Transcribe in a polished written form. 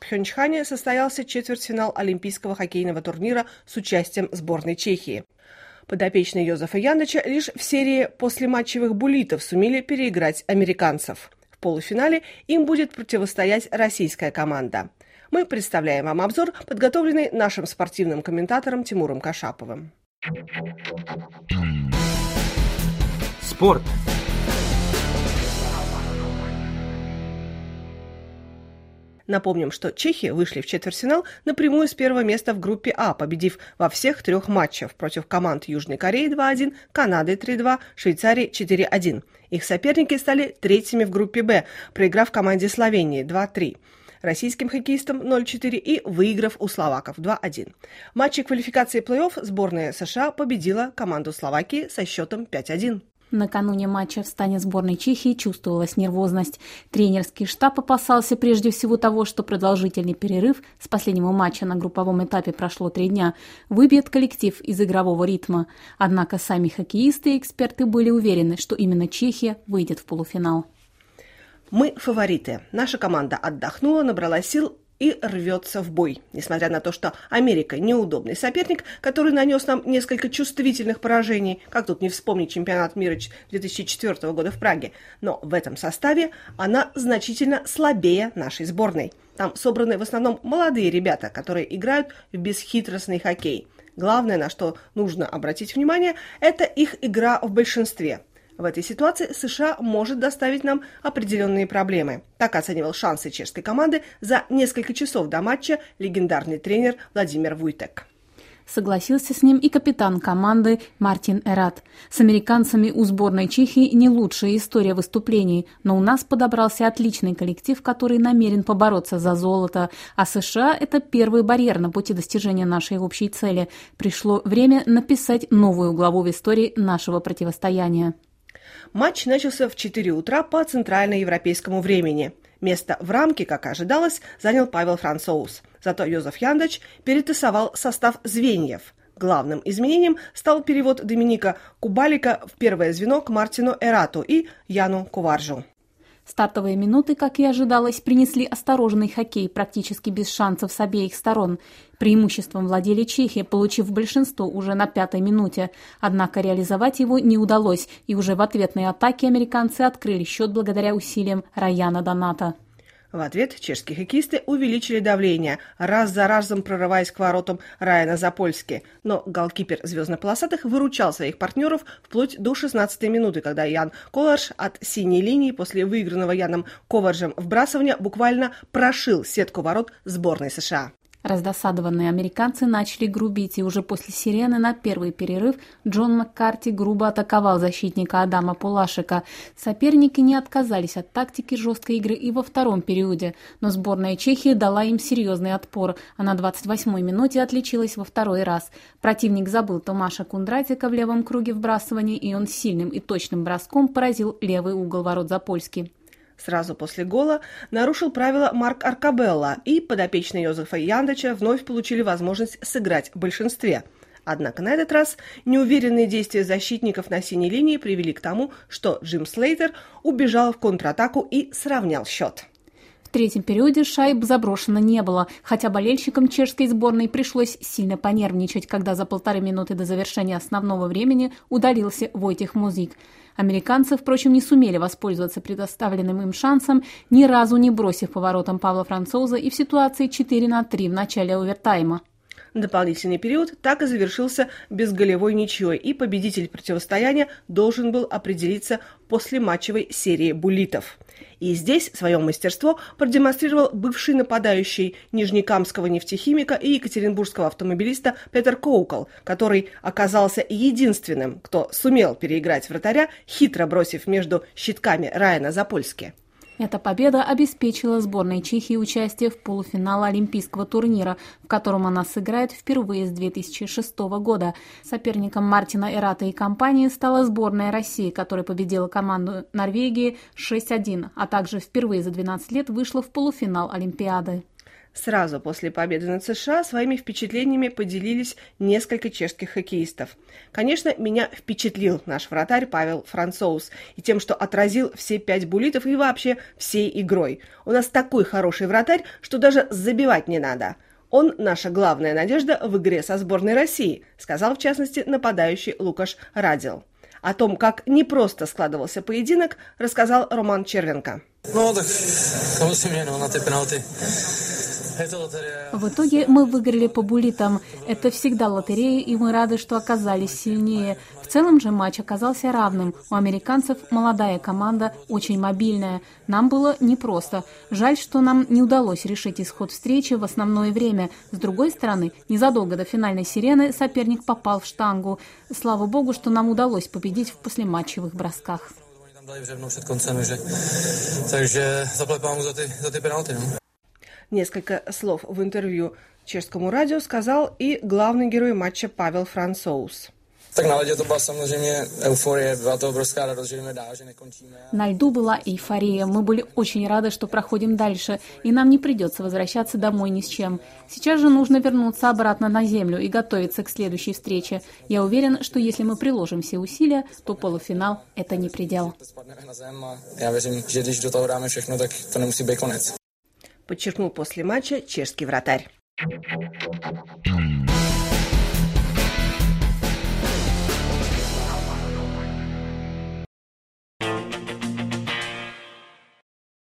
Пхёнчхане состоялся четвертьфинал Олимпийского хоккейного турнира с участием сборной Чехии. Подопечные Йозефа Яндыча лишь в серии послематчевых буллитов сумели переиграть американцев. В полуфинале им будет противостоять российская команда. Мы представляем вам обзор, подготовленный нашим спортивным комментатором Тимуром Кашаповым. Спорт. Напомним, что чехи вышли в четвертьфинал напрямую с первого места в группе А, победив во всех трех матчах против команд Южной Кореи 2-1, Канады 3-2, Швейцарии 4-1. Их соперники стали третьими в группе Б, проиграв команде Словении 2-3. Российским хоккеистам 0-4 и выиграв у словаков 2-1. В матче квалификации плей-офф сборная США победила команду Словакии со счетом 5-1. Накануне матча в стане сборной Чехии чувствовалась нервозность. Тренерский штаб опасался прежде всего того, что продолжительный перерыв с последнего матча на групповом этапе прошло 3 дня, выбьет коллектив из игрового ритма. Однако сами хоккеисты и эксперты были уверены, что именно Чехия выйдет в полуфинал. Мы фавориты. Наша команда отдохнула, набрала сил и рвется в бой. Несмотря на то, что Америка неудобный соперник, который нанес нам несколько чувствительных поражений, как тут не вспомнить чемпионат мира 2004 года в Праге, но в этом составе она значительно слабее нашей сборной. Там собраны в основном молодые ребята, которые играют в бесхитростный хоккей. Главное, на что нужно обратить внимание, это их игра в большинстве. В этой ситуации США может доставить нам определенные проблемы. Так оценивал шансы чешской команды за несколько часов до матча легендарный тренер Владимир Вуйтек. Согласился с ним и капитан команды Мартин Эрат. С американцами у сборной Чехии не лучшая история выступлений, но у нас подобрался отличный коллектив, который намерен побороться за золото. А США – это первый барьер на пути достижения нашей общей цели. Пришло время написать новую главу в истории нашего противостояния. Матч начался в 4 утра по центральноевропейскому времени. Место в рамке, как и ожидалось, занял Павел Францоус. Зато Йозеф Яндыч перетасовал состав звеньев. Главным изменением стал перевод Доминика Кубалика в первое звено к Мартину Эрату и Яну Куваржу. Стартовые минуты, как и ожидалось, принесли осторожный хоккей, практически без шансов с обеих сторон. Преимуществом владели чехи, получив большинство уже на 5-й минуте. Однако реализовать его не удалось, и уже в ответной атаке американцы открыли счет благодаря усилиям Раяна Доната. В ответ чешские хоккеисты увеличили давление, раз за разом прорываясь к воротам Райана Запольски. Но голкипер звездно-полосатых выручал своих партнеров вплоть до 16-й минуты, когда Ян Коларж от синей линии после выигранного Яном Коваржем вбрасывания буквально прошил сетку ворот сборной США. Раздосадованные американцы начали грубить, и уже после сирены на первый перерыв Джон Маккарти грубо атаковал защитника Адама Пулашика. Соперники не отказались от тактики жесткой игры и во втором периоде, но сборная Чехии дала им серьезный отпор, а на 28-й минуте отличилась во второй раз. Противник забыл Томаша Кундратика в левом круге вбрасывания, и он сильным и точным броском поразил левый угол ворот Запольски. Сразу после гола нарушил правила Марк Аркабелла, и подопечные Йозефа Яндыча вновь получили возможность сыграть в большинстве. Однако на этот раз неуверенные действия защитников на синей линии привели к тому, что Джим Слейтер убежал в контратаку и сравнял счет. В третьем периоде шайб заброшено не было, хотя болельщикам чешской сборной пришлось сильно понервничать, когда за 1,5 минуты до завершения основного времени удалился Войтех Музик. Американцы, впрочем, не сумели воспользоваться предоставленным им шансом, ни разу не бросив поворотом Павла Францоуза и в ситуации 4-3 в начале овертайма. Дополнительный период так и завершился безголевой ничьей, и победитель противостояния должен был определиться после матчевой серии буллитов. И здесь свое мастерство продемонстрировал бывший нападающий нижнекамского нефтехимика и екатеринбургского автомобилиста Петер Коукл, который оказался единственным, кто сумел переиграть вратаря, хитро бросив между щитками Райана Запольски. Эта победа обеспечила сборной Чехии участие в полуфинале Олимпийского турнира, в котором она сыграет впервые с 2006 года. Соперником Мартина Эрата и компании стала сборная России, которая победила команду Норвегии 6-1, а также впервые за 12 лет вышла в полуфинал Олимпиады. Сразу после победы над США своими впечатлениями поделились несколько чешских хоккеистов. Конечно, меня впечатлил наш вратарь Павел Франсоус и тем, что отразил все 5 буллитов и вообще всей игрой. У нас такой хороший вратарь, что даже забивать не надо. Он наша главная надежда в игре со сборной России, сказал в частности нападающий Лукаш Радил. О том, как непросто складывался поединок, рассказал Роман Червенко. В итоге мы выиграли по буллитам. Это всегда лотерея, и мы рады, что оказались сильнее. В целом же матч оказался равным. У американцев молодая команда, очень мобильная. Нам было непросто. Жаль, что нам не удалось решить исход встречи в основное время. С другой стороны, незадолго до финальной сирены соперник попал в штангу. Слава богу, что нам удалось победить в послематчевых бросках. Несколько слов в интервью чешскому радио сказал и главный герой матча Павел Франсоус. На льду была эйфория. Мы были очень рады, что проходим дальше, и нам не придется возвращаться домой ни с чем. Сейчас же нужно вернуться обратно на землю и готовиться к следующей встрече. Я уверен, что если мы приложим все усилия, то полуфинал – это не предел. Подчеркнул после матча чешский вратарь.